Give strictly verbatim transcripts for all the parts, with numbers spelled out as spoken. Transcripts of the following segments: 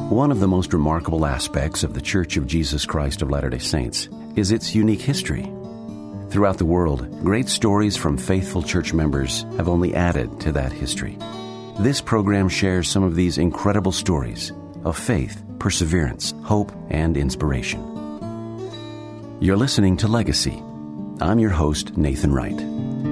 One of the most remarkable aspects of the Church of Jesus Christ of Latter-day Saints is its unique history. Throughout the world, great stories from faithful church members have only added to that history. This program shares some of these incredible stories of faith, perseverance, hope, and inspiration. You're listening to Legacy. I'm your host, Nathan Wright.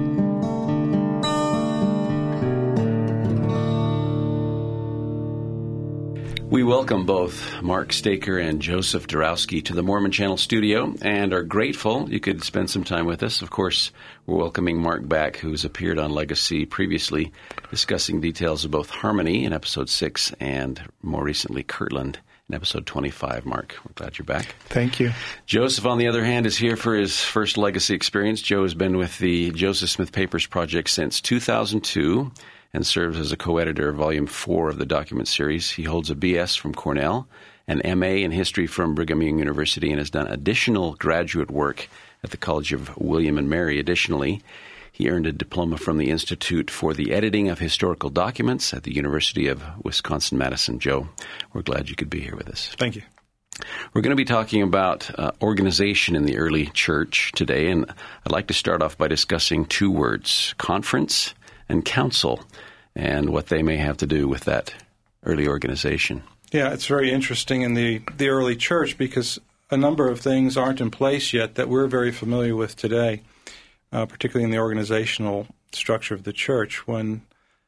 We welcome both Mark Staker and Joseph Darowski to the Mormon Channel studio and are grateful you could spend some time with us. Of course, we're welcoming Mark back, who's appeared on Legacy previously, discussing details of both Harmony in episode six and more recently Kirtland in episode twenty-five. Mark, we're glad you're back. Thank you. Joseph, on the other hand, is here for his first Legacy experience. Joe has been with the Joseph Smith Papers Project since two thousand two. And serves as a co-editor of Volume four of the document series. He holds a B S from Cornell, an M A in History from Brigham Young University, and has done additional graduate work at the College of William and Mary. Additionally, he earned a diploma from the Institute for the Editing of Historical Documents at the University of Wisconsin-Madison. Joe, we're glad you could be here with us. Thank you. We're going to be talking about uh, organization in the early church today, and I'd like to start off by discussing two words, conference and council, and what they may have to do with that early organization. Yeah, it's very interesting in the, the early church because a number of things aren't in place yet that we're very familiar with today, uh, particularly in the organizational structure of the church. When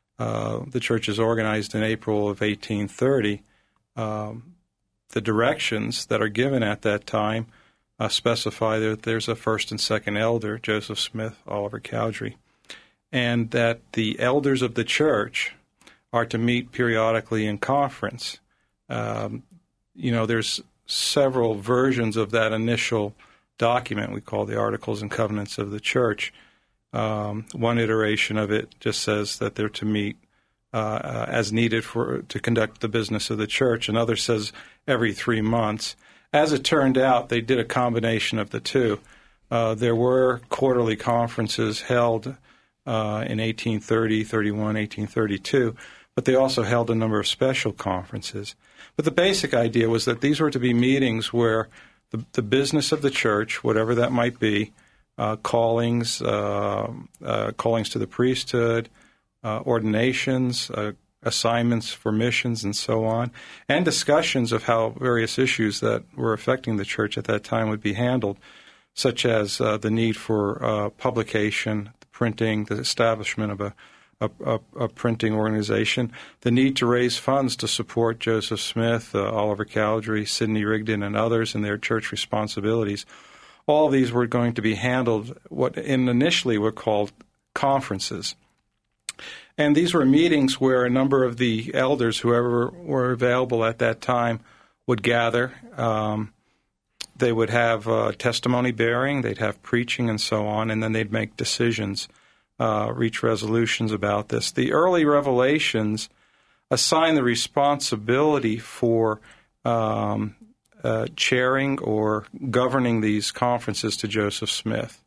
uh, the church is organized in April of eighteen thirty, um, the directions that are given at that time uh, specify that there's a first and second elder, Joseph Smith, Oliver Cowdery, and that the elders of the church are to meet periodically in conference. Um, you know, there's several versions of that initial document we call the Articles and Covenants of the Church. Um, one iteration of it just says that they're to meet uh, uh, as needed for to conduct the business of the church. Another says every three months. As it turned out, they did a combination of the two. Uh, there were quarterly conferences held Uh, in eighteen thirty, thirty-one, eighteen thirty-two, but they also held a number of special conferences. But the basic idea was that these were to be meetings where the, the business of the church, whatever that might be, uh, callings, uh, uh, callings to the priesthood, uh, ordinations, uh, assignments for missions, and so on, and discussions of how various issues that were affecting the church at that time would be handled, such as uh, the need for uh, publication, printing, the establishment of a, a, a, a printing organization, the need to raise funds to support Joseph Smith, uh, Oliver Cowdery, Sidney Rigdon, and others in their church responsibilities. All of these were going to be handled what in initially were called conferences. And these were meetings where a number of the elders, whoever were available at that time, would gather. Um, They would have uh, testimony bearing, they'd have preaching and so on, and then they'd make decisions, uh, reach resolutions about this. The early revelations assign the responsibility for um, uh, chairing or governing these conferences to Joseph Smith.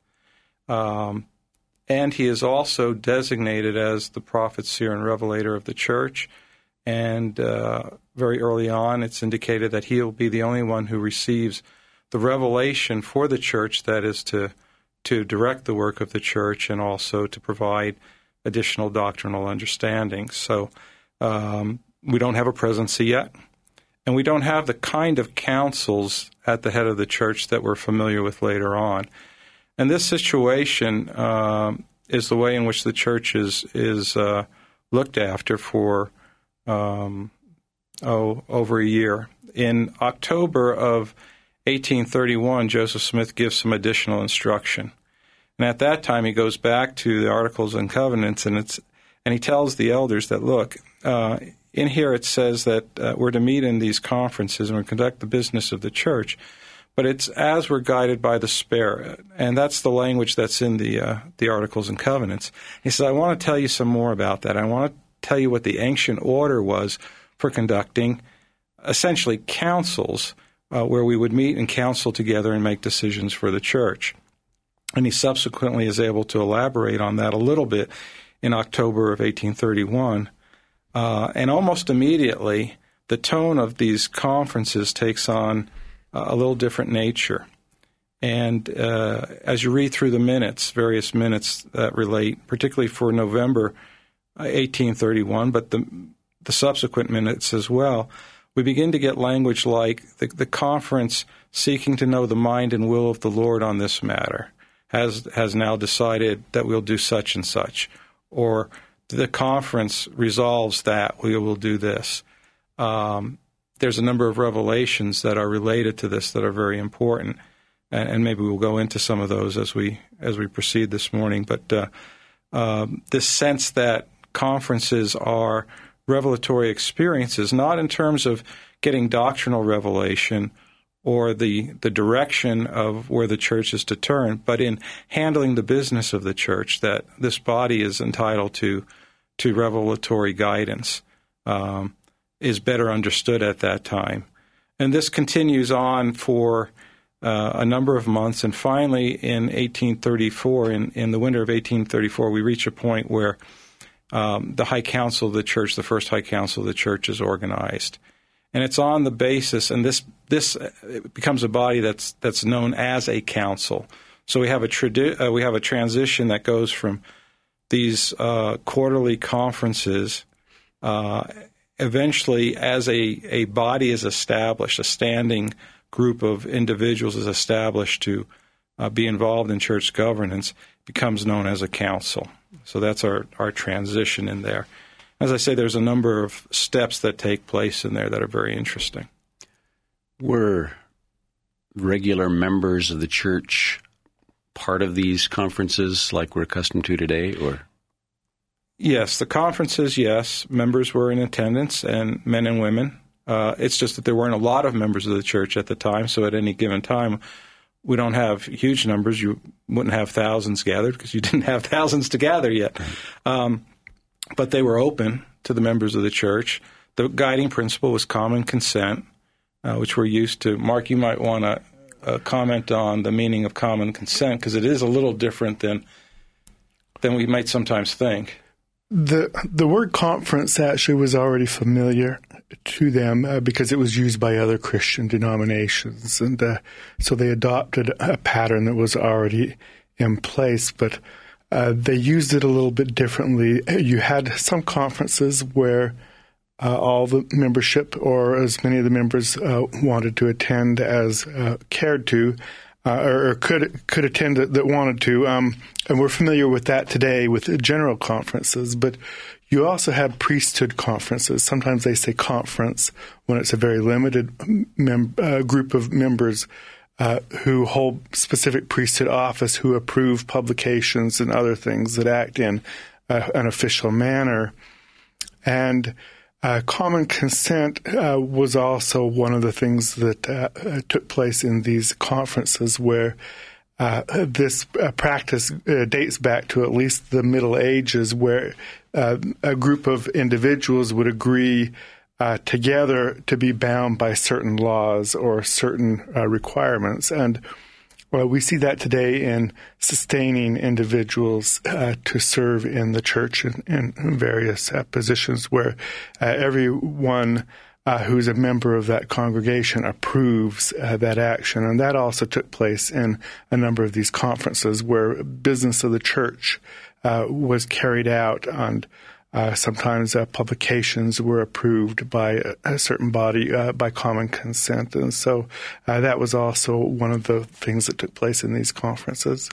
Um, and he is also designated as the prophet, seer, and revelator of the church. And uh, very early on, it's indicated that he'll be the only one who receives the revelation for the church, that is to to direct the work of the church and also to provide additional doctrinal understanding. So um, we don't have a presidency yet, and we don't have the kind of councils at the head of the church that we're familiar with later on. And this situation um, is the way in which the church is, is uh, looked after for um, oh, over a year. In October of eighteen thirty-one, Joseph Smith gives some additional instruction. And at that time, he goes back to the Articles and Covenants, and it's and he tells the elders that, look, uh, in here it says that uh, we're to meet in these conferences and we conduct the business of the church, but it's as we're guided by the Spirit. And that's the language that's in the uh, the Articles and Covenants. He says, I want to tell you some more about that. I want to tell you what the ancient order was for conducting essentially councils, Uh, where we would meet and counsel together and make decisions for the church. And he subsequently is able to elaborate on that a little bit in October of eighteen thirty-one. Uh, and almost immediately, the tone of these conferences takes on uh, a little different nature. And uh, as you read through the minutes, various minutes that relate, particularly for November eighteen thirty-one, but the the subsequent minutes as well, we begin to get language like the, the conference seeking to know the mind and will of the Lord on this matter has has now decided that we'll do such and such, or the conference resolves that we will do this. Um, there's a number of revelations that are related to this that are very important, and, and maybe we'll go into some of those as we as we proceed this morning. But uh, um, this sense that conferences are revelatory experiences, not in terms of getting doctrinal revelation or the the direction of where the church is to turn, but in handling the business of the church, that this body is entitled to to revelatory guidance, um, is better understood at that time. And this continues on for uh, a number of months, and finally in eighteen thirty-four, in, in the winter of eighteen thirty-four, we reach a point where um, the High Council of the Church, the first High Council of the Church, is organized. And it's on the basis, and this this it becomes a body that's that's known as a council. So we have a tradi- uh, we have a transition that goes from these uh, quarterly conferences. Uh, eventually, as a, a body is established, a standing group of individuals is established to uh, be involved in church governance, becomes known as a council. So that's our, our transition in there. As I say, there's a number of steps that take place in there that are very interesting. Were regular members of the church part of these conferences like we're accustomed to today, or? Yes, the conferences, yes. Members were in attendance, and men and women. Uh, it's just that there weren't a lot of members of the church at the time, so at any given time, we don't have huge numbers. You wouldn't have thousands gathered because you didn't have thousands to gather yet. Um But they were open to the members of the church. The guiding principle was common consent, uh, which we're used to. Mark, you might want to uh, comment on the meaning of common consent, because it is a little different than than we might sometimes think. The the word conference actually was already familiar to them uh, because it was used by other Christian denominations, and uh, so they adopted a pattern that was already in place, but Uh, they used it a little bit differently. You had some conferences where uh, all the membership, or as many of the members uh, wanted to attend as uh, cared to, uh, or, or could could attend that, that wanted to. Um, and we're familiar with that today with general conferences. But you also had priesthood conferences. Sometimes they say conference when it's a very limited mem- uh, group of members Uh, who hold specific priesthood office, who approve publications and other things that act in uh, an official manner. And uh, common consent uh, was also one of the things that uh, took place in these conferences, where uh, this uh, practice uh, dates back to at least the Middle Ages, where uh, a group of individuals would agree Uh, together to be bound by certain laws or certain uh, requirements. And well, we see that today in sustaining individuals uh, to serve in the church in, in various uh, positions, where uh, everyone uh, who's a member of that congregation approves uh, that action. And that also took place in a number of these conferences where business of the church uh, was carried out, and Uh, sometimes uh, publications were approved by a, a certain body uh, by common consent. And so uh, that was also one of the things that took place in these conferences.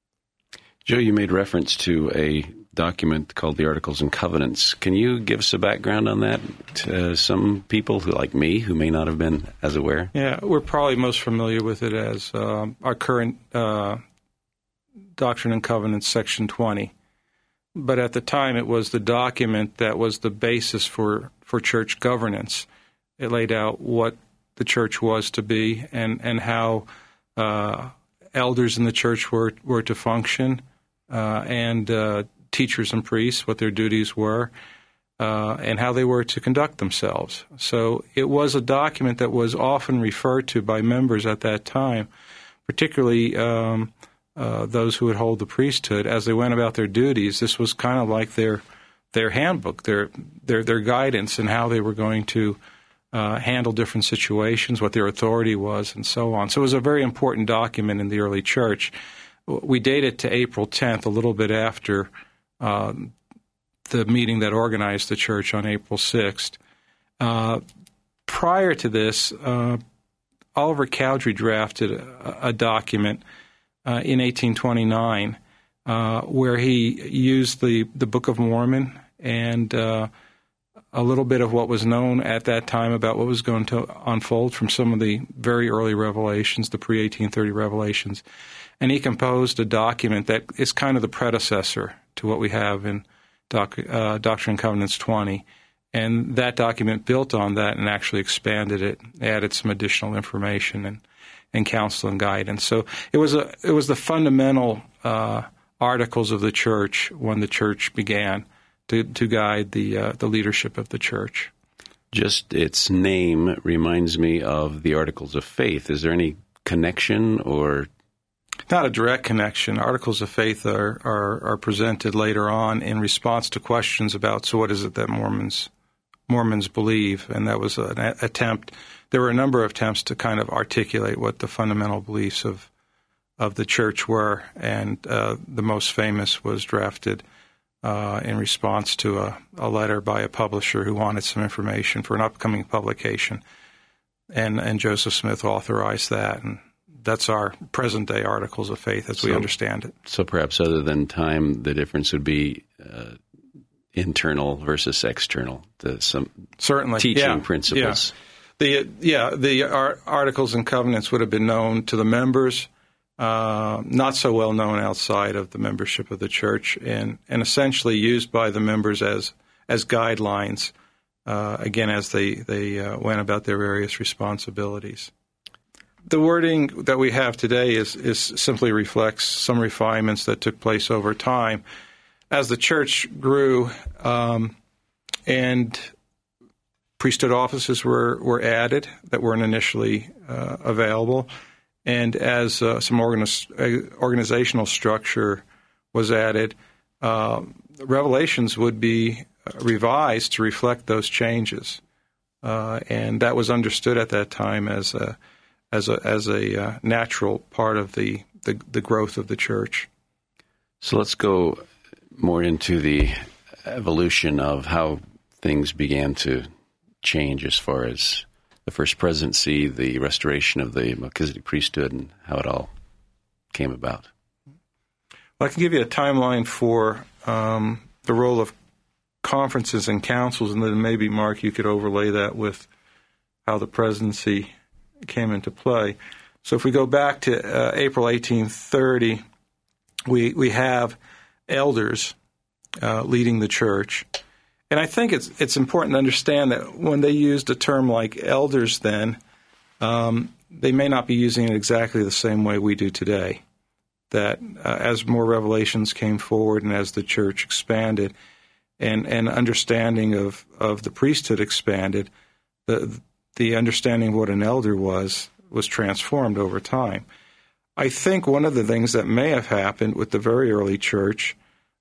Joe, you made reference to a document called the Articles and Covenants. Can you give us a background on that to some people who, like me, who may not have been as aware? Yeah, we're probably most familiar with it as um, our current uh, Doctrine and Covenants, Section twenty. But at the time, it was the document that was the basis for, for church governance. It laid out what the church was to be, and, and how uh, elders in the church were, were to function, uh, and uh, teachers and priests, what their duties were, uh, and how they were to conduct themselves. So it was a document that was often referred to by members at that time, particularly um, Uh, those who would hold the priesthood as they went about their duties. This was kind of like their their handbook, their their their guidance in how they were going to uh, handle different situations, what their authority was, and so on. So it was a very important document in the early church. We date it to April tenth, a little bit after uh, the meeting that organized the church on April sixth. Uh, prior to this, uh, Oliver Cowdery drafted a, a document uh, in eighteen twenty-nine uh, where he used the, the Book of Mormon and uh, a little bit of what was known at that time about what was going to unfold from some of the very early revelations, the pre eighteen thirty revelations. And he composed a document that is kind of the predecessor to what we have in Doc, uh, Doctrine and Covenants twenty. And that document built on that and actually expanded it, added some additional information and, and counsel and guidance. So it was a it was the fundamental uh, articles of the church when the church began to, to guide the uh, the leadership of the church. Just its name reminds me of the Articles of Faith. Is there any connection or? Not a direct connection. Articles of Faith are, are, are presented later on in response to questions about, so what is it that Mormons Mormons believe? And that was an attempt. There were a number of attempts to kind of articulate what the fundamental beliefs of of the church were, and uh, the most famous was drafted uh, in response to a, a letter by a publisher who wanted some information for an upcoming publication, and and Joseph Smith authorized that, and that's our present-day Articles of Faith as we so, understand it. So perhaps other than time, the difference would be uh, internal versus external, the, some Certainly. teaching yeah. principles. Yeah, the, yeah, the ar- Articles and Covenants would have been known to the members, uh, not so well known outside of the membership of the church, and, and essentially used by the members as as guidelines, uh, again, as they, they uh, went about their various responsibilities. The wording that we have today is, is simply reflects some refinements that took place over time. As the church grew um, and priesthood offices were, were added that weren't initially uh, available, and as uh, some organiz- organizational structure was added, uh, revelations would be revised to reflect those changes. Uh, and that was understood at that time as a as a as a uh, natural part of the, the, the growth of the church. So let's go more into the evolution of how things began to change as far as the first presidency, the restoration of the Melchizedek priesthood, and how it all came about. Well, I can give you a timeline for um, the role of conferences and councils, and then maybe, Mark, you could overlay that with how the presidency came into play. So if we go back to uh, April eighteen thirty, we we have elders uh, leading the church. And I think it's it's important to understand that when they used a term like elders then, um, they may not be using it exactly the same way we do today. That uh, as more revelations came forward and as the church expanded and, and understanding of, of the priesthood expanded, the the understanding of what an elder was was transformed over time. I think one of the things that may have happened with the very early church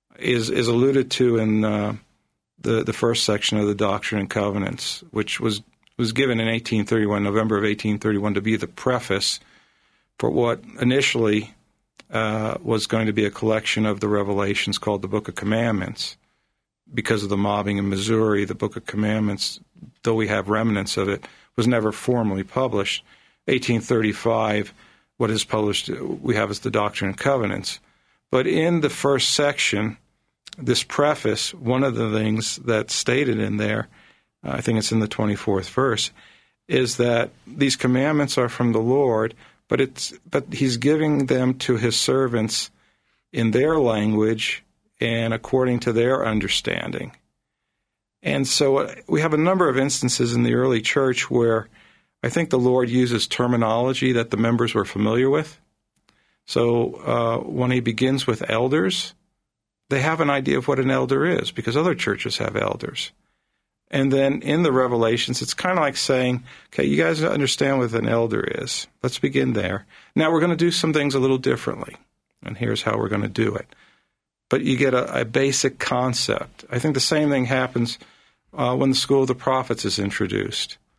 is is alluded to in uh, the the first section of the Doctrine and Covenants, which was was given in eighteen thirty-one, November of eighteen thirty-one, to be the preface for what initially uh, was going to be a collection of the revelations called the Book of Commandments. Because of the mobbing in Missouri, the Book of Commandments, though we have remnants of it, was never formally published. eighteen thirty-five, what is published we have is the Doctrine and Covenants. But in the first section, this preface, one of the things that's stated in there, uh, I think it's in the twenty-fourth verse, is that these commandments are from the Lord, but it's but he's giving them to his servants in their language and according to their understanding. And so we have a number of instances in the early church where I think the Lord uses terminology that the members were familiar with. So uh, when he begins with elders, they have an idea of what an elder is because other churches have elders. And then in the Revelations, it's kind of like saying, okay, you guys understand what an elder is. Let's begin there. Now we're going to do some things a little differently, and here's how we're going to do it. But you get a, a basic concept. I think the same thing happens uh, when the School of the Prophets is introduced.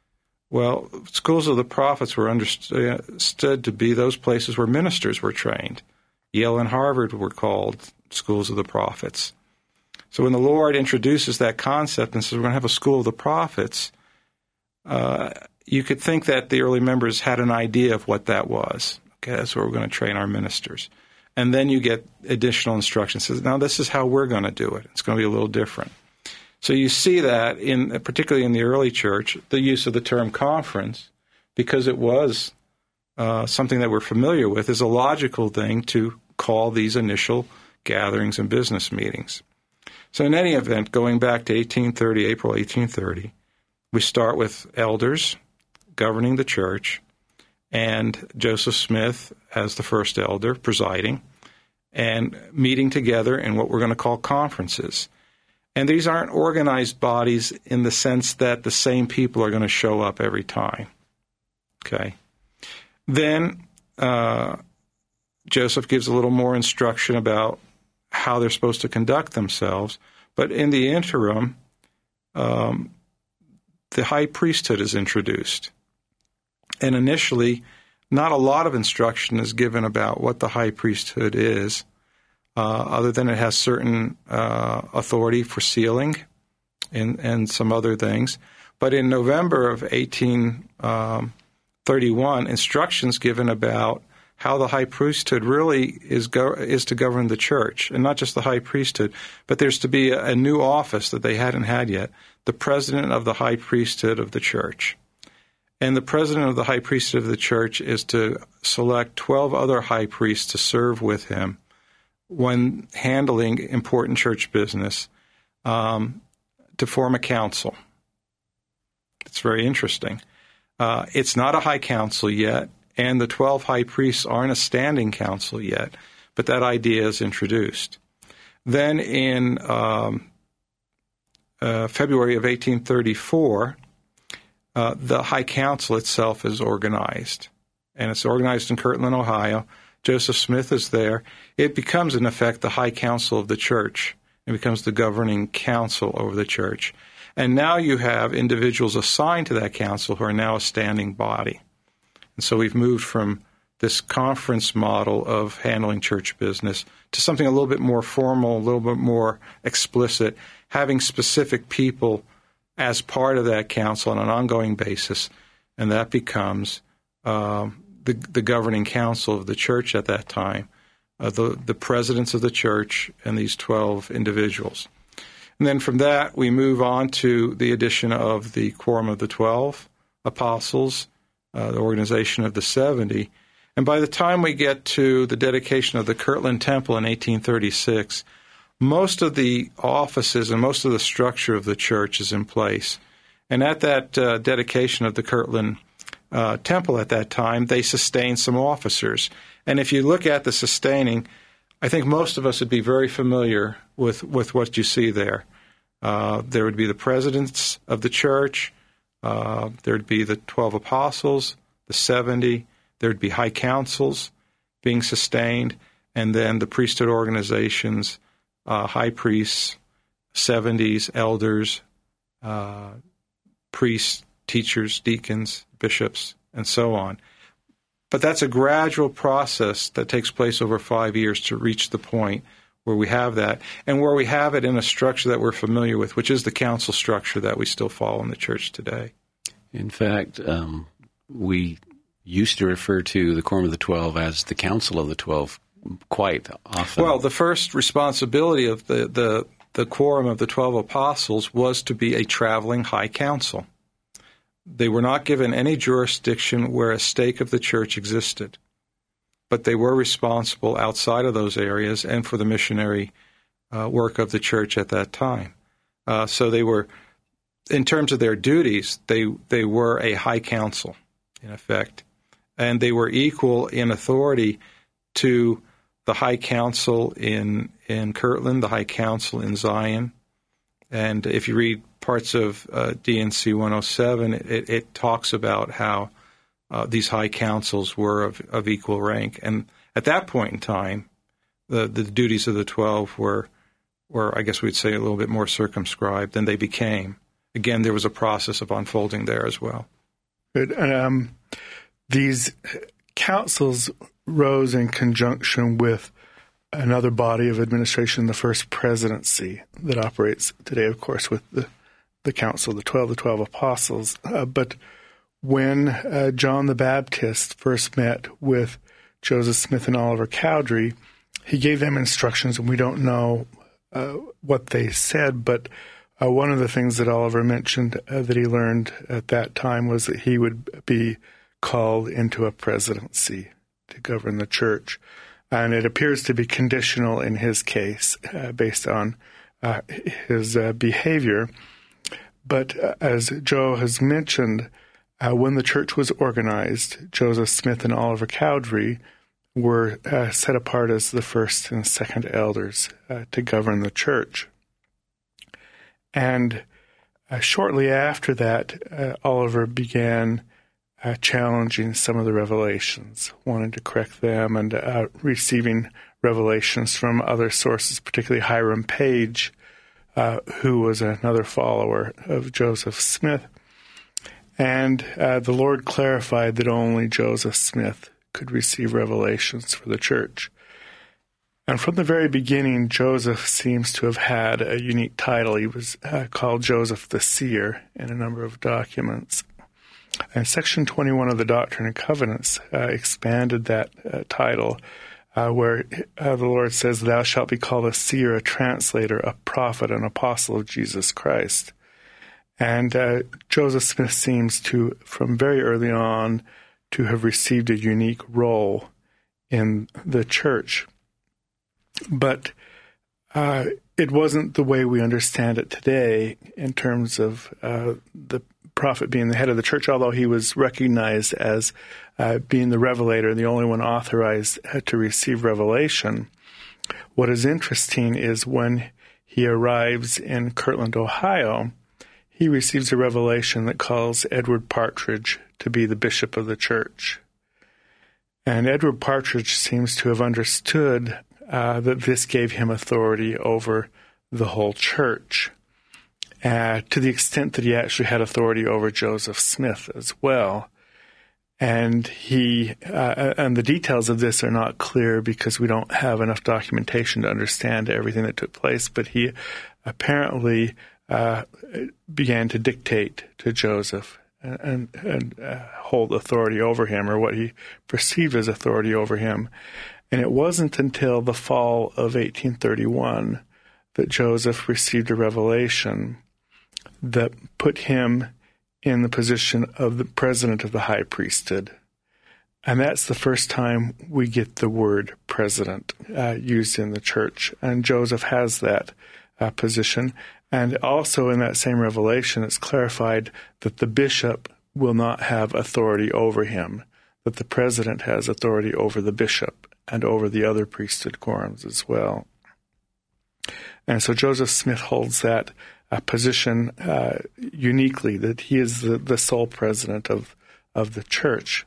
Well, schools of the prophets were understood to be those places where ministers were trained. Yale and Harvard were called schools of the prophets. So when the Lord introduces that concept and says we're going to have a school of the prophets, uh, you could think that the early members had an idea of what that was. Okay, that's where we're going to train our ministers. And then you get additional instructions. Says, now this is how we're going to do it. It's going to be a little different. So you see that, in particularly in the early church, the use of the term conference, because it was uh, something that we're familiar with, is a logical thing to call these initial gatherings and business meetings. So in any event, going back to eighteen thirty, April eighteen thirty, we start with elders governing the church, and Joseph Smith as the first elder presiding, and meeting together in what we're going to call conferences. And these aren't organized bodies in the sense that the same people are going to show up every time. Okay. Then uh, Joseph gives a little more instruction about how they're supposed to conduct themselves. But in the interim, um, the high priesthood is introduced. And initially, not a lot of instruction is given about what the high priesthood is, uh, other than it has certain uh, authority for sealing and, and some other things. But in November of eighteen thirty-one, instructions given about how the high priesthood really is go- is to govern the church, and not just the high priesthood, but there's to be a, a new office that they hadn't had yet, the president of the high priesthood of the church. And the president of the high priesthood of the church is to select twelve other high priests to serve with him when handling important church business, um, to form a council. It's very interesting. Uh, it's not a high council yet, and the twelve high priests aren't a standing council yet, but that idea is introduced. Then in um, uh, February of eighteen thirty-four, uh, the High Council itself is organized, and it's organized in Kirtland, Ohio. Joseph Smith is there. It becomes, in effect, the High Council of the church. It becomes the governing council over the church. And now you have individuals assigned to that council who are now a standing body. And so we've moved from this conference model of handling church business to something a little bit more formal, a little bit more explicit, having specific people as part of that council on an ongoing basis, and that becomes um, the, the governing council of the church at that time, uh, the, the presidents of the church and these twelve individuals. And then from that, we move on to the addition of the Quorum of the Twelve Apostles, uh, the organization of the seventy. And by the time we get to the dedication of the Kirtland Temple in eighteen thirty-six, most of the offices and most of the structure of the church is in place. And at that uh, dedication of the Kirtland uh, Temple at that time, they sustained some officers. And if you look at the sustaining, I think most of us would be very familiar with, with what you see there. Uh, there would be the presidents of the church, uh, there would be the twelve apostles, the seventy, there would be high councils being sustained, and then the priesthood organizations, uh, high priests, seventies, elders, uh, priests, teachers, deacons, bishops, and so on. But that's a gradual process that takes place over five years to reach the point where we have that, and where we have it in a structure that we're familiar with, which is the council structure that we still follow in the church today. In fact, um, we used to refer to the Quorum of the Twelve as the Council of the Twelve quite often. Well, the first responsibility of the, the, the Quorum of the Twelve Apostles was to be a traveling high council. They were not given any jurisdiction where a stake of the church existed, but they were responsible outside of those areas and for the missionary uh, work of the church at that time. Uh, so they were, in terms of their duties, they they were a high council, in effect, and they were equal in authority to the high council in in Kirtland, the high council in Zion. And if you read parts of uh, D N C one oh seven, it, it talks about how uh, these high councils were of, of equal rank. And at that point in time, the, the duties of the twelve were, were, I guess we'd say, a little bit more circumscribed than they became. Again, there was a process of unfolding there as well. Good. And, um, these councils rose in conjunction with another body of administration, the First Presidency, that operates today, of course, with the, the Council, the Twelve, the Twelve Apostles. Uh, but when uh, John the Baptist first met with Joseph Smith and Oliver Cowdery, he gave them instructions, and we don't know uh, what they said, but uh, one of the things that Oliver mentioned uh, that he learned at that time was that he would be called into a presidency to govern the church. And it appears to be conditional in his case uh, based on uh, his uh, behavior. But uh, as Joe has mentioned, uh, when the church was organized, Joseph Smith and Oliver Cowdery were uh, set apart as the first and second elders uh, to govern the church. And uh, shortly after that, uh, Oliver began Uh, challenging some of the revelations, wanting to correct them, and uh, receiving revelations from other sources, particularly Hiram Page, uh, who was another follower of Joseph Smith. And uh, the Lord clarified that only Joseph Smith could receive revelations for the church. And from the very beginning, Joseph seems to have had a unique title. He was uh, called Joseph the Seer in a number of documents. And Section twenty-one of the Doctrine and Covenants uh, expanded that uh, title, uh, where uh, the Lord says, "Thou shalt be called a seer, a translator, a prophet, an apostle of Jesus Christ." And uh, Joseph Smith seems to, from very early on, to have received a unique role in the church. But uh, it wasn't the way we understand it today in terms of uh, the prophet being the head of the church, although he was recognized as uh, being the revelator, the only one authorized uh, to receive revelation. What is interesting is when he arrives in Kirtland, Ohio, he receives a revelation that calls Edward Partridge to be the bishop of the church. And Edward Partridge seems to have understood uh, that this gave him authority over the whole church. Uh, to the extent that he actually had authority over Joseph Smith as well. And he uh, and the details of this are not clear because we don't have enough documentation to understand everything that took place, but he apparently uh, began to dictate to Joseph and, and, and uh, hold authority over him, or what he perceived as authority over him. And it wasn't until the fall of eighteen thirty-one that Joseph received a revelation that put him in the position of the president of the high priesthood. And that's the first time we get the word president uh, used in the church. And Joseph has that uh, position. And also in that same revelation, it's clarified that the bishop will not have authority over him, that the president has authority over the bishop and over the other priesthood quorums as well. And so Joseph Smith holds that uh, position uh, uniquely, that he is the, the sole president of, of the church.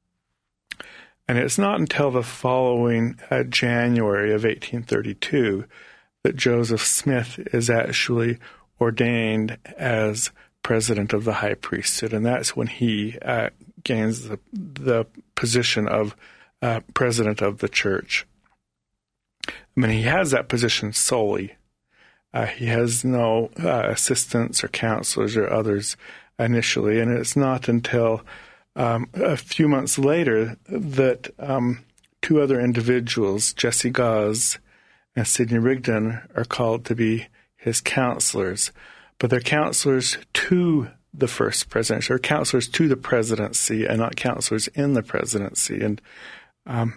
And it's not until the following uh, January of eighteen thirty-two that Joseph Smith is actually ordained as president of the high priesthood, and that's when he uh, gains the, the position of uh, president of the church. I mean, he has that position solely. Uh, he has no uh, assistants or counselors or others initially, and it's not until um, a few months later that um, two other individuals, Jesse Gause and Sidney Rigdon, are called to be his counselors. But they're counselors to the first presidency, or counselors to the presidency, and not counselors in the presidency. And um,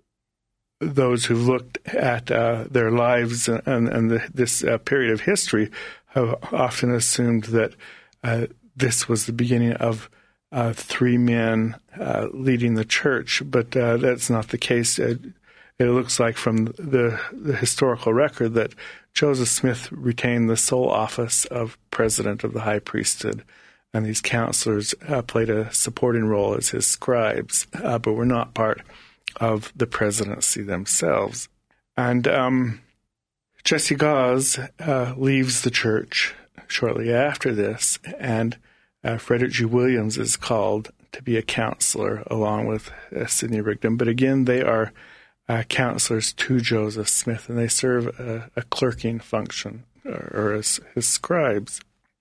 those who've looked at uh, their lives and, and the, this uh, period of history have often assumed that uh, this was the beginning of uh, three men uh, leading the church, but uh, that's not the case. It, it looks like from the, the historical record that Joseph Smith retained the sole office of president of the high priesthood, and these counselors uh, played a supporting role as his scribes, uh, but were not part of the presidency themselves. And um, Jesse Gause uh, leaves the church shortly after this and Uh, Frederick G. Williams is called to be a counselor along with uh, Sidney Rigdon. But again, they are uh, counselors to Joseph Smith, and they serve a, a clerking function, or, or as his scribes.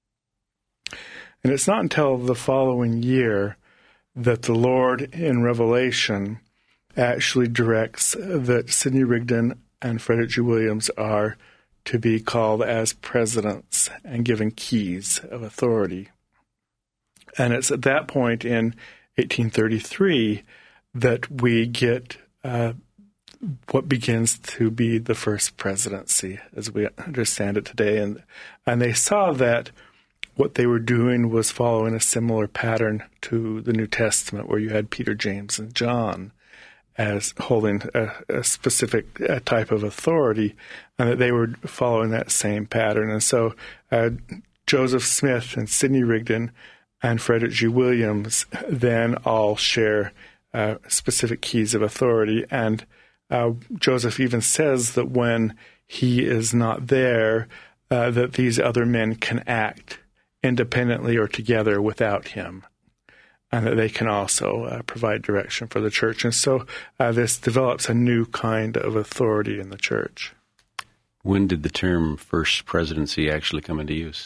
And it's not until the following year that the Lord in Revelation actually directs that Sidney Rigdon and Frederick G. Williams are to be called as presidents and given keys of authority. And it's at that point in eighteen thirty-three that we get uh, what begins to be the first presidency, as we understand it today. And and they saw that what they were doing was following a similar pattern to the New Testament, where you had Peter, James, and John as holding a, a specific uh, type of authority, and that they were following that same pattern. And so uh, Joseph Smith and Sidney Rigdon and Frederick G. Williams then all share uh, specific keys of authority. And uh, Joseph even says that when he is not there, uh, that these other men can act independently or together without him, and that they can also uh, provide direction for the church. And so uh, this develops a new kind of authority in the church. When did the term First Presidency actually come into use?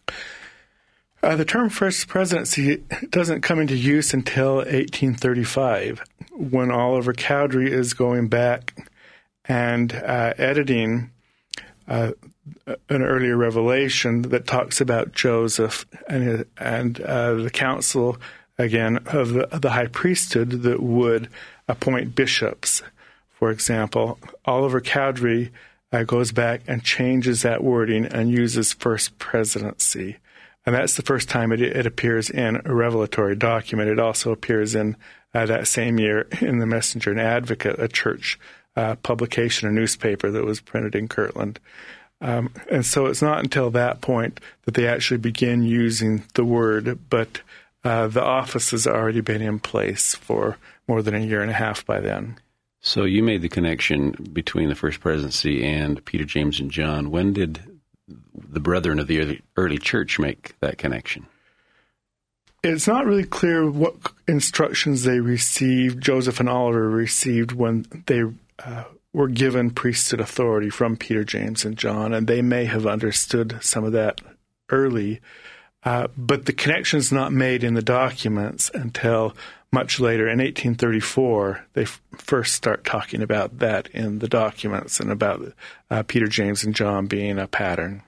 Uh, the term First Presidency doesn't come into use until eighteen thirty-five, when Oliver Cowdery is going back and uh, editing uh, an earlier revelation that talks about Joseph and, and uh, the council, again, of the, of the high priesthood that would appoint bishops. For example, Oliver Cowdery uh, goes back and changes that wording and uses First Presidency. And that's the first time it, it appears in a revelatory document. It also appears in uh, that same year in the Messenger and Advocate, a church uh, publication, a newspaper that was printed in Kirtland. Um, and so it's not until that point that they actually begin using the word, but uh, the office has already been in place for more than a year and a half by then. So you made the connection between the First Presidency and Peter, James, and John. When did the brethren of the early, early church make that connection? It's not really clear what instructions they received, Joseph and Oliver received, when they uh, were given priesthood authority from Peter, James, and John, and they may have understood some of that early. Uh, but the connection's not made in the documents until much later. In eighteen thirty-four, they f- first start talking about that in the documents and about uh, Peter, James, and John being a pattern.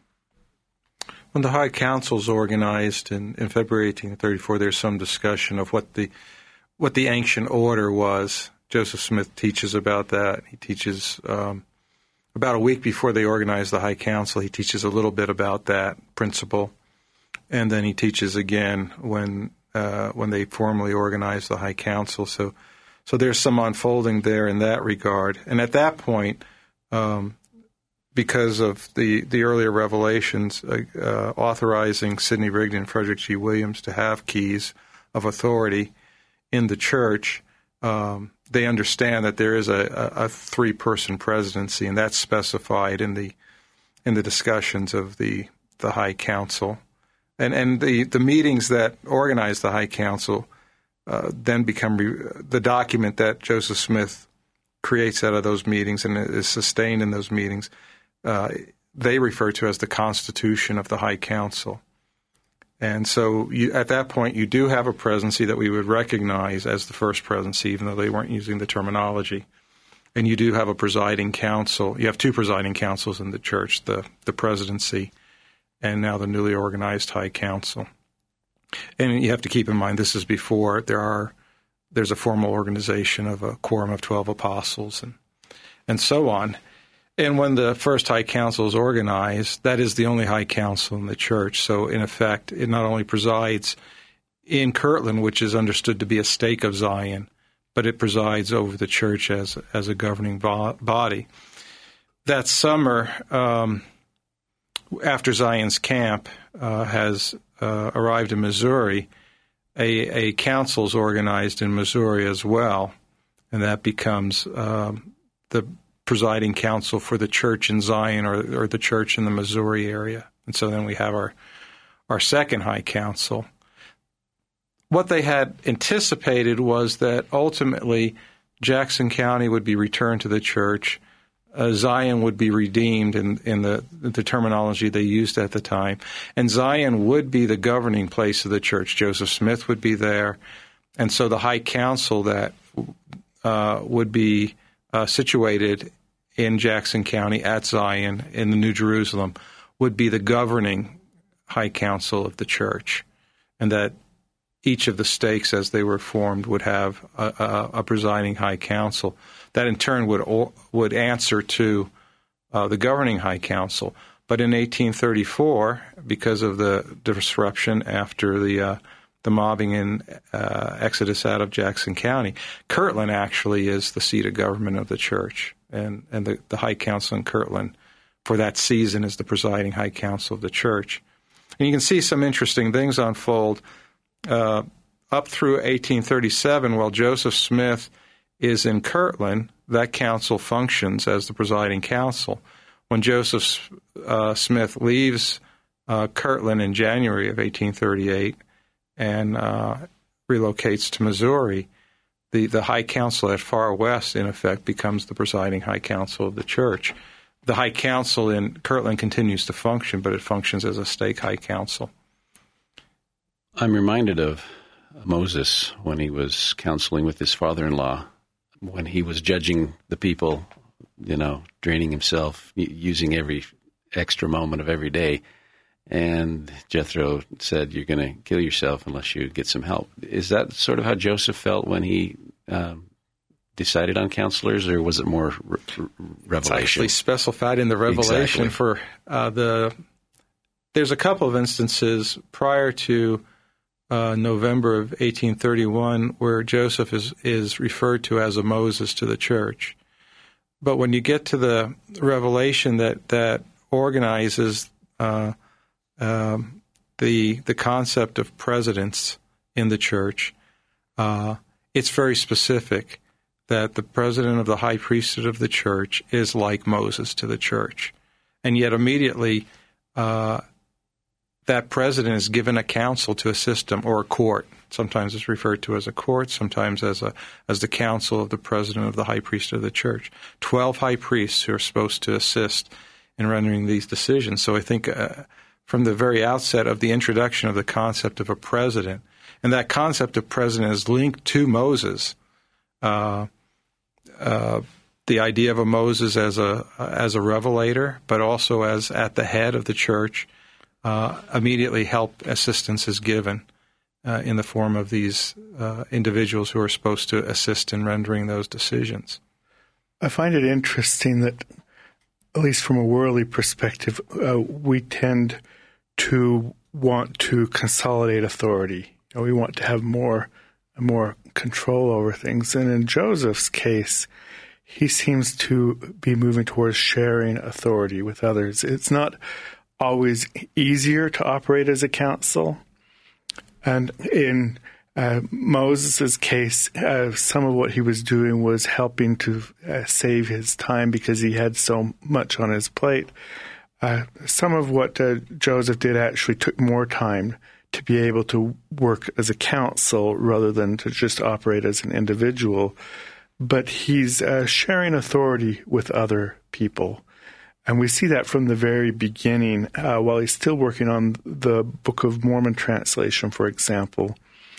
When the High Council's organized in, in February eighteen thirty-four, there's some discussion of what the what the ancient order was. Joseph Smith teaches about that. He teaches um, about a week before they organized the High Council. He teaches a little bit about that principle, and then he teaches again when uh, when they formally organized the High Council. So, so there's some unfolding there in that regard. And at that point, um, because of the, the earlier revelations uh, uh, authorizing Sidney Rigdon and Frederick G. Williams to have keys of authority in the church, um, they understand that there is a, a, a three-person presidency, and that's specified in the in the discussions of the, the High Council. And and the, the meetings that organize the High Council uh, then become re- the document that Joseph Smith creates out of those meetings and is sustained in those meetings. Uh, they refer to as the Constitution of the High Council. And so you, at that point, you do have a presidency that we would recognize as the first presidency, even though they weren't using the terminology. And you do have a presiding council. You have two presiding councils in the church, the, the presidency and now the newly organized High Council. And you have to keep in mind, this is before there are there's a formal organization of a quorum of twelve apostles and and so on. And when the first High Council is organized, that is the only High Council in the church. So, in effect, it not only presides in Kirtland, which is understood to be a stake of Zion, but it presides over the church as as a governing bo- body. That summer, um, after Zion's camp uh, has uh, arrived in Missouri, a, a council is organized in Missouri as well, and that becomes um, the presiding council for the church in Zion or, or the church in the Missouri area. And so then we have our our second High Council. what they had anticipated was that ultimately Jackson County would be returned to the church. Uh, Zion would be redeemed in, in the, the terminology they used at the time. And Zion would be the governing place of the church. Joseph Smith would be there. And so the High Council that uh, would be uh, situated in Jackson County at Zion in the New Jerusalem would be the governing High Council of the church. And that each of the stakes as they were formed would have a, a, a presiding High Council. That in turn would would answer to uh, the governing High Council. But in eighteen thirty-four, because of the disruption after the uh, the mobbing and uh, exodus out of Jackson County, Kirtland actually is the seat of government of the church, and and the, the High Council in Kirtland for that season is the presiding High Council of the church. And you can see some interesting things unfold uh, up through eighteen thirty-seven. While Joseph Smith is in Kirtland, that council functions as the presiding council. When Joseph uh, Smith leaves uh, Kirtland in January of eighteen thirty-eight and uh, relocates to Missouri, the, the High Council at Far West, in effect, becomes the presiding High Council of the church. The High Council in Kirtland continues to function, but it functions as a stake High Council. I'm reminded of Moses when he was counseling with his father-in-law, when he was judging the people, you know, draining himself, using every extra moment of every day. And Jethro said, you're going to kill yourself unless you get some help. Is that sort of how Joseph felt when he um, decided on counselors, or was it more re- revelation? It's actually specified in the Revelation. Exactly. for uh, the. There's a couple of instances prior to Uh, November of eighteen thirty-one, where Joseph is, is referred to as a Moses to the church. But when you get to the revelation that, that organizes uh, um, the the concept of presidents in the church, uh, it's very specific that the president of the high priesthood of the church is like Moses to the church. And yet immediately uh that president is given a council to assist him, or a court. Sometimes it's referred to as a court, sometimes as a as the council of the president of the high priesthood of the church. Twelve high priests who are supposed to assist in rendering these decisions. So I think uh, from the very outset of the introduction of the concept of a president, and that concept of president is linked to Moses, uh, uh, the idea of a Moses as a as a revelator, but also as at the head of the church. Uh, immediately help assistance is given uh, in the form of these uh, individuals who are supposed to assist in rendering those decisions. I find it interesting that, at least from a worldly perspective, uh, we tend to want to consolidate authority. You know, we want to have more, more control over things. And in Joseph's case, he seems to be moving towards sharing authority with others. It's not always easier to operate as a council. And in uh, Moses' case, uh, some of what he was doing was helping to uh, save his time because he had so much on his plate. Uh, some of what uh, Joseph did actually took more time to be able to work as a council rather than to just operate as an individual. But he's uh, sharing authority with other people. And we see that from the very beginning, uh, while he's still working on the Book of Mormon translation, for example.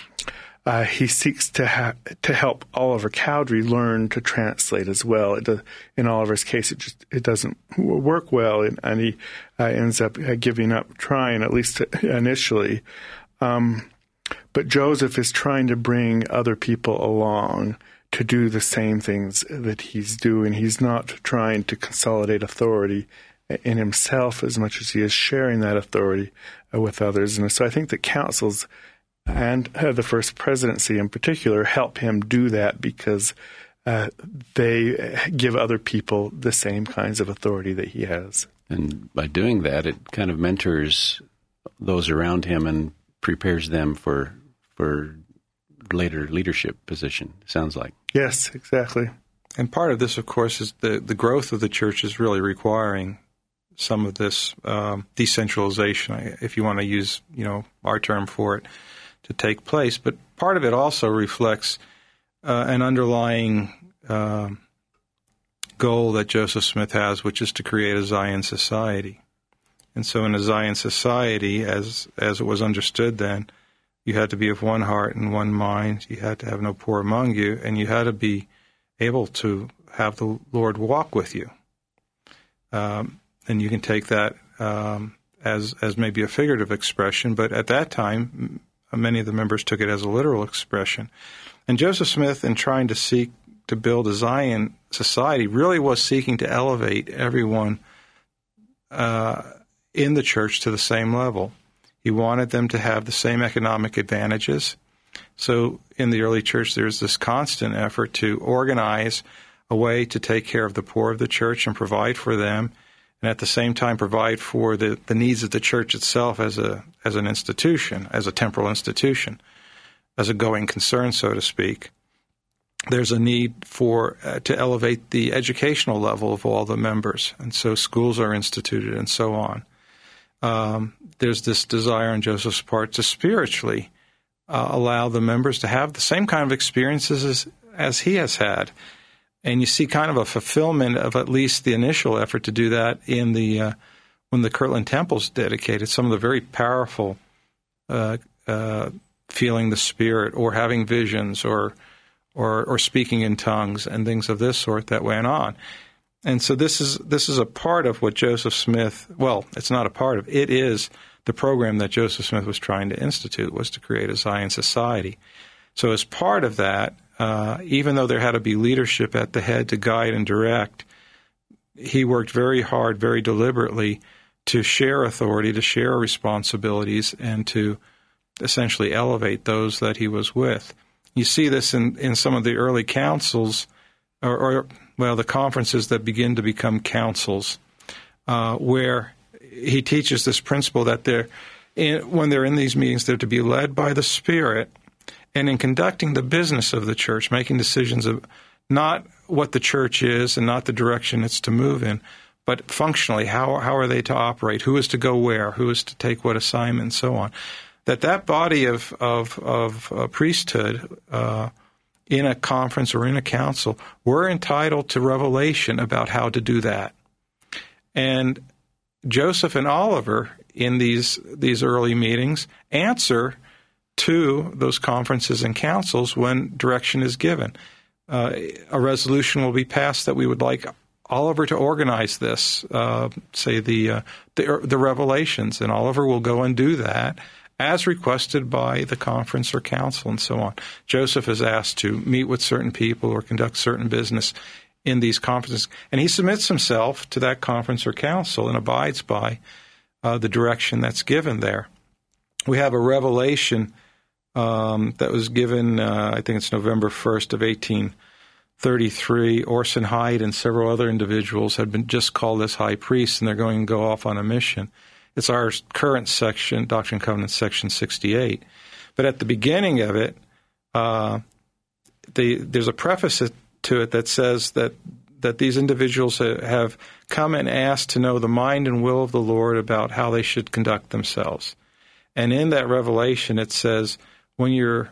Uh, he seeks to ha- to help Oliver Cowdery learn to translate as well. It does, in Oliver's case, it just it doesn't work well, and, and he uh, ends up uh, giving up trying, at least initially. Um, but Joseph is trying to bring other people along to do the same things that he's doing. He's not trying to consolidate authority in himself as much as he is sharing that authority with others. And so I think that councils and uh, the First Presidency in particular help him do that because uh, they give other people the same kinds of authority that he has. And by doing that, it kind of mentors those around him and prepares them for for later leadership position, sounds like. Yes, exactly. And part of this, of course, is the, the growth of the church is really requiring some of this um, decentralization, if you want to use, you know, our term for it, to take place. But part of it also reflects uh, an underlying uh, goal that Joseph Smith has, which is to create a Zion society. And so in a Zion society, as as it was understood then, you had to be of one heart and one mind. You had to have no poor among you, and you had to be able to have the Lord walk with you. Um, and you can take that um, as as maybe a figurative expression, but at that time, many of the members took it as a literal expression. And Joseph Smith, in trying to seek to build a Zion society, really was seeking to elevate everyone uh, in the church to the same level. He wanted them to have the same economic advantages. So in the early church, there's this constant effort to organize a way to take care of the poor of the church and provide for them, and at the same time provide for the, the needs of the church itself as a as an institution, as a temporal institution, as a going concern, so to speak. There's a need for uh, to elevate the educational level of all the members, and so schools are instituted and so on. Um, there's this desire on Joseph's part to spiritually uh, allow the members to have the same kind of experiences as, as he has had. And you see kind of a fulfillment of at least the initial effort to do that in the uh, when the Kirtland Temple's dedicated. Some of the very powerful uh, uh, feeling the Spirit, or having visions, or, or or speaking in tongues, and things of this sort that went on. And so this is this is a part of what Joseph Smith. Well, it's not a part of. It is the program that Joseph Smith was trying to institute, was to create a Zion society. So as part of that, Uh, even though there had to be leadership at the head to guide and direct, he worked very hard, very deliberately to share authority, to share responsibilities, and to essentially elevate those that he was with. You see this in, in some of the early councils, or, or, well, the conferences that begin to become councils, uh, where he teaches this principle that they're in, when they're in these meetings, they're to be led by the Spirit. And in conducting the business of the church, making decisions of not what the church is and not the direction it's to move in, but functionally, how how are they to operate? Who is to go where? Who is to take what assignment, and so on. That that body of of, of uh, priesthood uh, in a conference or in a council, we're entitled to revelation about how to do that. And Joseph and Oliver, in these these early meetings, answer to those conferences and councils when direction is given. Uh, a resolution will be passed that we would like Oliver to organize this, uh, say the, uh, the the revelations, and Oliver will go and do that as requested by the conference or council, and so on. Joseph is asked to meet with certain people or conduct certain business in these conferences, and he submits himself to that conference or council and abides by uh, the direction that's given there. We have a revelation Um, that was given, uh, I think it's November first of eighteen thirty-three. Orson Hyde and several other individuals had been just called as high priests, and they're going to go off on a mission. It's our current section, Doctrine and Covenants, section sixty-eight. But at the beginning of it, uh, the, there's a preface to it that says that, that these individuals have come and asked to know the mind and will of the Lord about how they should conduct themselves. And in that revelation, it says, when you're,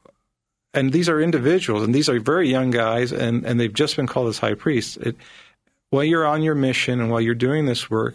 and these are individuals, and these are very young guys, and, and they've just been called as high priests. It, while you're on your mission and while you're doing this work,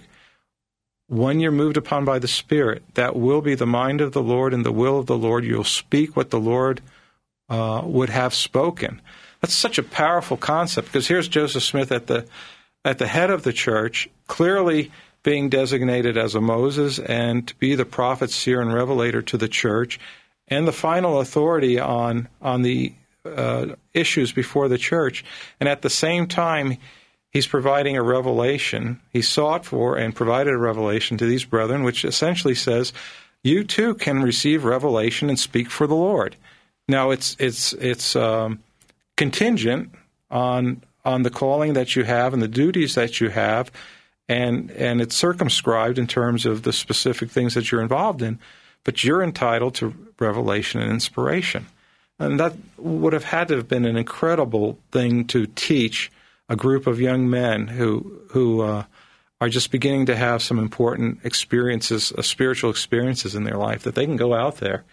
when you're moved upon by the Spirit, that will be the mind of the Lord and the will of the Lord. You'll speak what the Lord uh, would have spoken. That's such a powerful concept, because here's Joseph Smith at the at the head of the church, clearly being designated as a Moses and to be the prophet, seer, and revelator to the church, and the final authority on on the uh, issues before the church. And at the same time, he's providing a revelation. He sought for and provided a revelation to these brethren, which essentially says, you too can receive revelation and speak for the Lord. Now, it's it's it's um, contingent on on the calling that you have and the duties that you have, and and it's circumscribed in terms of the specific things that you're involved in. But you're entitled to revelation and inspiration. And that would have had to have been an incredible thing to teach a group of young men who who uh, are just beginning to have some important experiences, uh, spiritual experiences in their life, that they can go out there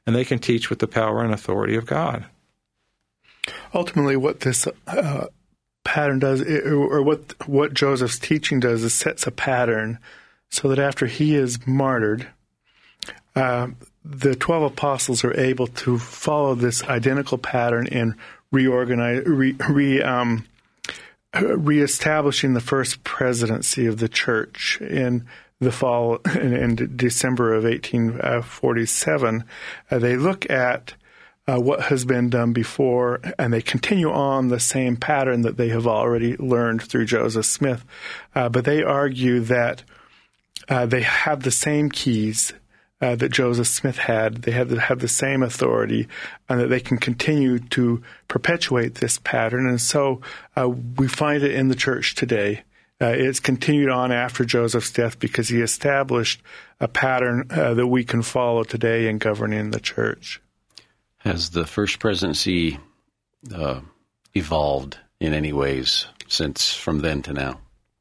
and they can teach with the power and authority of God. Ultimately, what this uh, pattern does, or what what Joseph's teaching does, is sets a pattern so that after he is martyred, uh, the twelve apostles are able to follow this identical pattern in reorganize, re, re um, reestablishing the first presidency of the church in the fall in, in December of eighteen forty-seven. Uh, they look at uh, what has been done before, and they continue on the same pattern that they have already learned through Joseph Smith. Uh, but they argue that uh, they have the same keys Uh, that Joseph Smith had. They have, have the same authority, and that they can continue to perpetuate this pattern. And so uh, we find it in the church today. Uh, it's continued on after Joseph's death because he established a pattern uh, that we can follow today in governing the church. Has the first presidency uh, evolved in any ways since from then to now?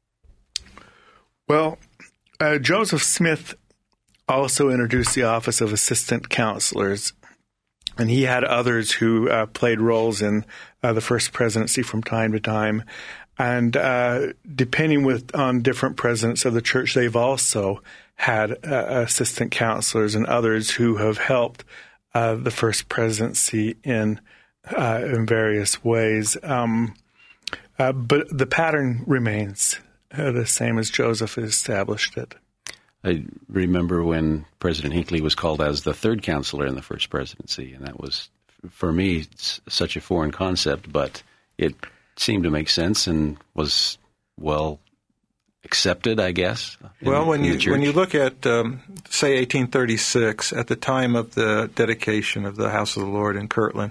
Well, uh, Joseph Smith also introduced the office of assistant counselors, and he had others who uh, played roles in uh, the first presidency from time to time. And uh, depending with on different presidents of the church, they've also had uh, assistant counselors and others who have helped uh, the first presidency in uh, in various ways. Um, uh, but the pattern remains uh, the same as Joseph established it. I remember when President Hinckley was called as the third counselor in the first presidency, and that was, for me, such a foreign concept, but it seemed to make sense and was well accepted, I guess. In, well, when in you when you look at, um, say, eighteen thirty-six, at the time of the dedication of the House of the Lord in Kirtland,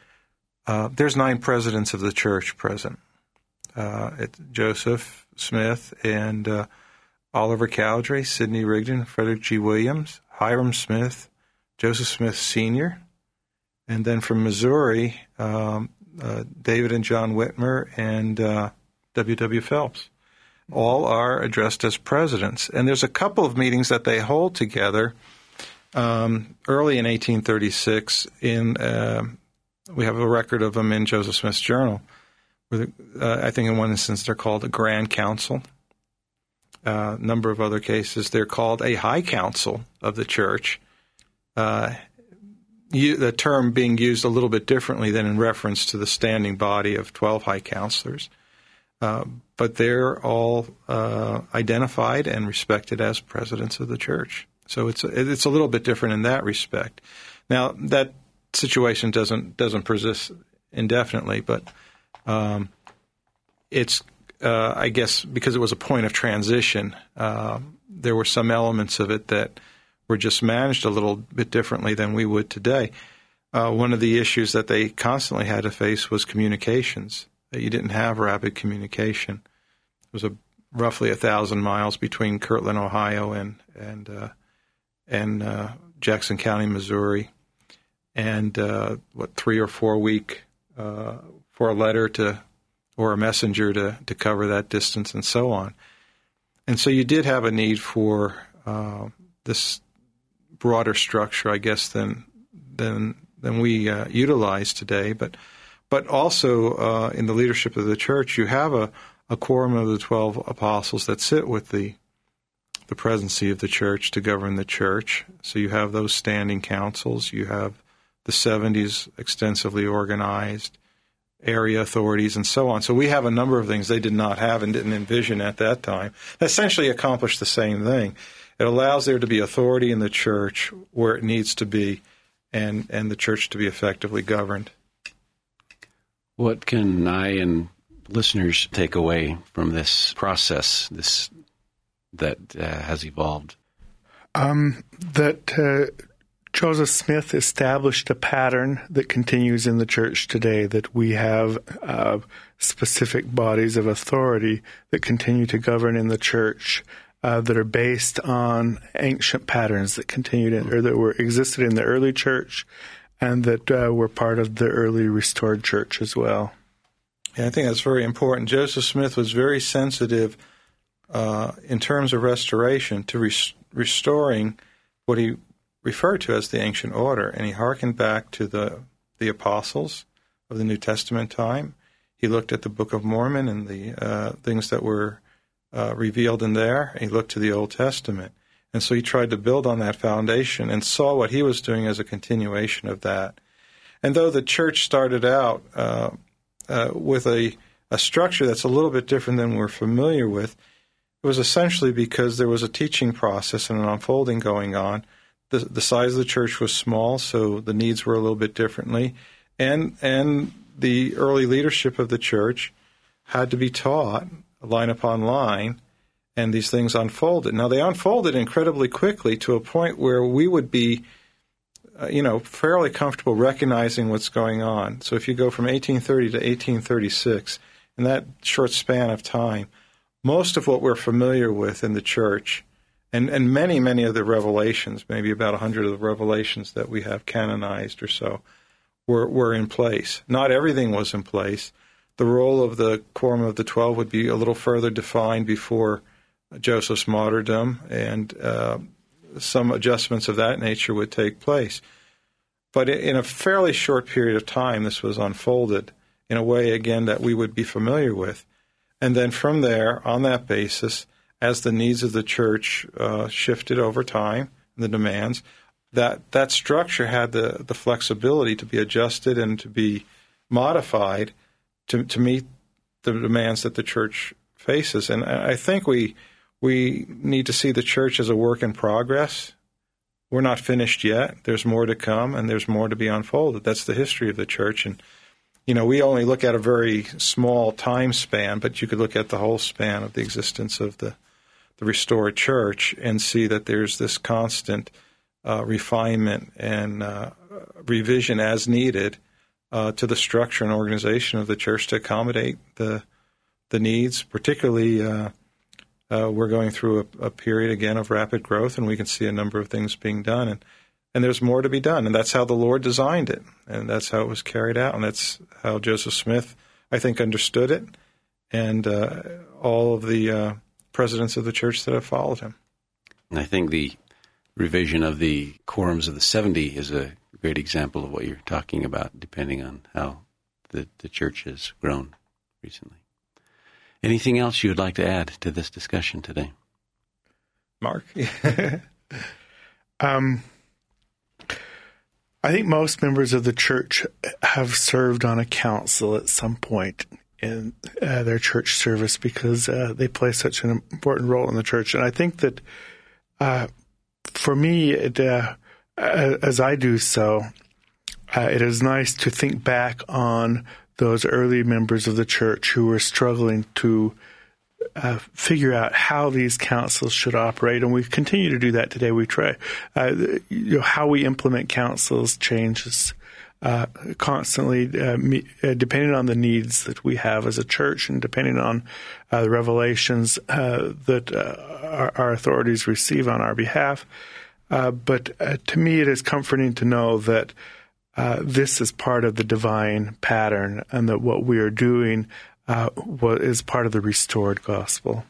uh, there's nine presidents of the church present. Uh, it's Joseph Smith and Uh, Oliver Cowdery, Sidney Rigdon, Frederick G. Williams, Hiram Smith, Joseph Smith Senior, and then from Missouri, um, uh, David and John Whitmer and uh, W W Phelps. All are addressed as presidents. And there's a couple of meetings that they hold together um, early in eighteen thirty-six. In uh, we have a record of them in Joseph Smith's journal. Where, uh, I think in one instance they're called a Grand Council. A uh, number of other cases, they're called a High Council of the Church, uh, you, the term being used a little bit differently than in reference to the standing body of twelve High Counselors. Uh, but they're all uh, identified and respected as presidents of the Church. So it's a, it's a little bit different in that respect. Now, that situation doesn't doesn't persist indefinitely, but um, it's Uh, I guess because it was a point of transition, uh, there were some elements of it that were just managed a little bit differently than we would today. Uh, one of the issues that they constantly had to face was communications. You didn't have rapid communication. It was a, roughly a thousand miles between Kirtland, Ohio, and and uh, and uh, Jackson County, Missouri, and uh, what three or four week uh, for a letter to. or a messenger to, to cover that distance and so on. And so you did have a need for uh, this broader structure, I guess, than than than we uh, utilize today. But but also uh, in the leadership of the church, you have a, a quorum of the twelve apostles that sit with the the presidency of the church to govern the church. So you have those standing councils. You have the seventies extensively organized, area authorities, and so on. So we have a number of things they did not have and didn't envision at that time. Essentially accomplish the same thing. It allows there to be authority in the church where it needs to be, and, and the church to be effectively governed. What can I and listeners take away from this process, this that uh, has evolved? Um, that uh, Joseph Smith established a pattern that continues in the church today, that we have uh, specific bodies of authority that continue to govern in the church uh, that are based on ancient patterns that continued in, or that were existed in the early church and that uh, were part of the early restored church as well. Yeah, I think that's very important. Joseph Smith was very sensitive uh, in terms of restoration to res- restoring what he referred to as the ancient order, and he hearkened back to the the apostles of the New Testament time. He looked at the Book of Mormon and the uh, things that were uh, revealed in there. He looked to the Old Testament. And so he tried to build on that foundation and saw what he was doing as a continuation of that. And though the church started out uh, uh, with a, a structure that's a little bit different than we're familiar with, it was essentially because there was a teaching process and an unfolding going on. The, the size of the church was small, so the needs were a little bit differently. And and the early leadership of the church had to be taught line upon line, and these things unfolded. Now, they unfolded incredibly quickly to a point where we would be, uh, you know, fairly comfortable recognizing what's going on. So if you go from eighteen thirty to eighteen thirty-six, in that short span of time, most of what we're familiar with in the church, and, and many, many of the revelations, maybe about one hundred of the revelations that we have canonized or so, were, were in place. Not everything was in place. The role of the Quorum of the Twelve would be a little further defined before Joseph's martyrdom, and uh, some adjustments of that nature would take place. But in a fairly short period of time, this was unfolded in a way, again, that we would be familiar with. And then from there, on that basis, as the needs of the church uh, shifted over time, the demands, that, that structure had the, the flexibility to be adjusted and to be modified to, to meet the demands that the church faces. And I think we we need to see the church as a work in progress. We're not finished yet. There's more to come, and there's more to be unfolded. That's the history of the church. And, you know, we only look at a very small time span, but you could look at the whole span of the existence of the, the restored church and see that there's this constant uh, refinement and uh, revision as needed uh, to the structure and organization of the church to accommodate the the needs, particularly uh, uh, we're going through a, a period, again, of rapid growth, and we can see a number of things being done, and, and there's more to be done, and that's how the Lord designed it, and that's how it was carried out, and that's how Joseph Smith, I think, understood it, and uh, all of the uh, presidents of the church that have followed him. And I think the revision of the quorums of the seventy is a great example of what you're talking about, depending on how the, the church has grown recently. Anything else you would like to add to this discussion today? Mark? um, I think most members of the church have served on a council at some point in uh, their church service because uh, they play such an important role in the church. And I think that uh, for me, it, uh, as I do so, uh, it is nice to think back on those early members of the church who were struggling to uh, figure out how these councils should operate, and we continue to do that today. We try, uh, you know, how we implement councils changes uh, constantly, uh, me, uh, depending on the needs that we have as a church, and depending on uh, the revelations uh, that uh, our, our authorities receive on our behalf. Uh, but uh, to me, it is comforting to know that Uh, this is part of the divine pattern, and that what we are doing uh, is part of the restored gospel.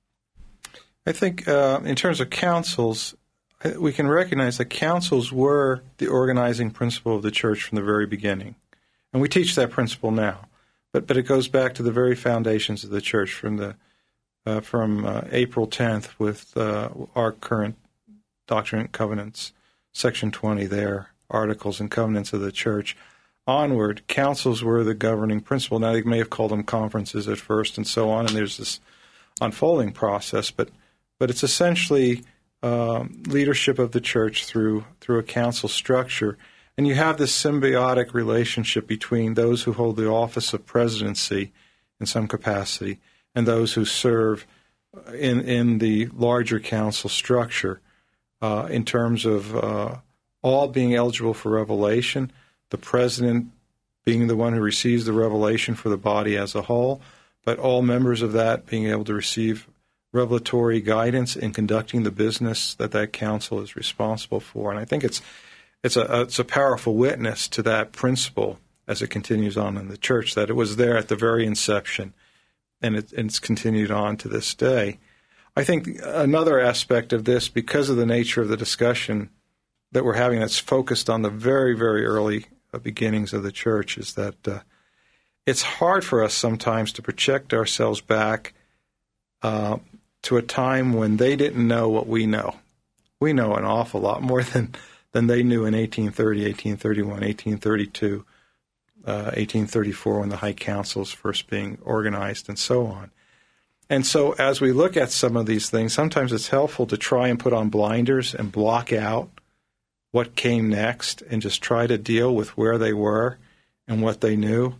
I think uh, in terms of councils, we can recognize that councils were the organizing principle of the church from the very beginning. And we teach that principle now. But but it goes back to the very foundations of the church from the uh, from uh, April tenth with uh, our current Doctrine and Covenants, Section twenty there. Articles and covenants of the church onward, councils were the governing principle. Now, they may have called them conferences at first and so on, and there's this unfolding process, but but it's essentially um, leadership of the church through through a council structure. And you have this symbiotic relationship between those who hold the office of presidency in some capacity and those who serve in, in the larger council structure uh, in terms of uh, all being eligible for revelation, the president being the one who receives the revelation for the body as a whole, but all members of that being able to receive revelatory guidance in conducting the business that that council is responsible for. And I think it's it's a it's a powerful witness to that principle as it continues on in the church, that it was there at the very inception, and, it, and it's continued on to this day. I think another aspect of this, because of the nature of the discussion that we're having that's focused on the very, very early beginnings of the church is that uh, it's hard for us sometimes to project ourselves back uh, to a time when they didn't know what we know. We know an awful lot more than, than they knew in eighteen thirty, eighteen thirty-one, eighteen thirty-two, uh, eighteen thirty-four when the High Council was first being organized and so on. And so as we look at some of these things, sometimes it's helpful to try and put on blinders and block out what came next and just try to deal with where they were and what they knew.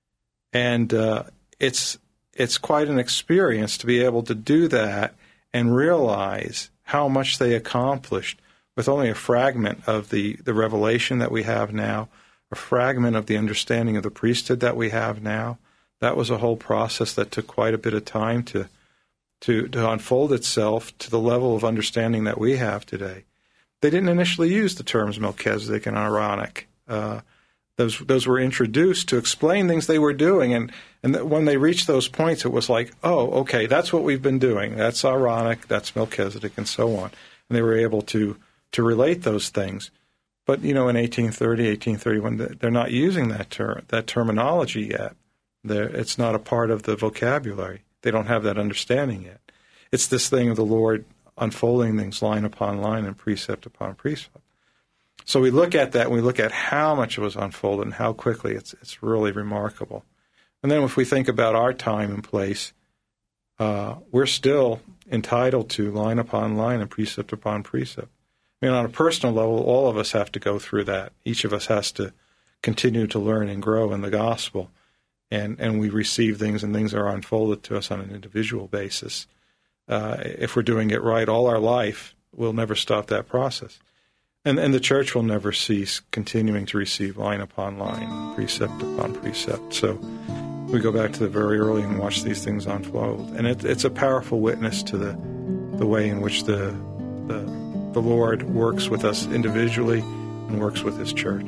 And uh, it's it's quite an experience to be able to do that and realize how much they accomplished with only a fragment of the, the revelation that we have now, a fragment of the understanding of the priesthood that we have now. That was a whole process that took quite a bit of time to, to, to unfold itself to the level of understanding that we have today. They didn't initially use the terms Melchizedek and Aaronic. Uh, those those were introduced to explain things they were doing, and, and when they reached those points, it was like, oh, okay, that's what we've been doing. That's Aaronic, that's Melchizedek, and so on. And they were able to, to relate those things. But, you know, in eighteen thirty, eighteen thirty-one, they're not using that ter- that terminology yet. They're, it's not a part of the vocabulary. They don't have that understanding yet. It's this thing of the Lord unfolding things line upon line and precept upon precept. So we look at that and we look at how much it was unfolded and how quickly. It's it's really remarkable. And then if we think about our time and place, uh, we're still entitled to line upon line and precept upon precept. I mean, on a personal level, all of us have to go through that. Each of us has to continue to learn and grow in the gospel. And, and we receive things and things are unfolded to us on an individual basis. Uh, if we're doing it right all our life, we'll never stop that process. And, and the church will never cease continuing to receive line upon line, precept upon precept. So we go back to the very early and watch these things unfold. And it, it's a powerful witness to the the way in which the, the the Lord works with us individually and works with His church.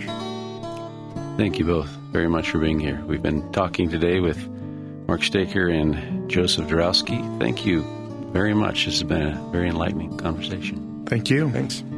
Thank you both very much for being here. We've been talking today with Mark Staker and Joseph Dorowski. Thank you very much. This has been a very enlightening conversation. Thank you. Thanks.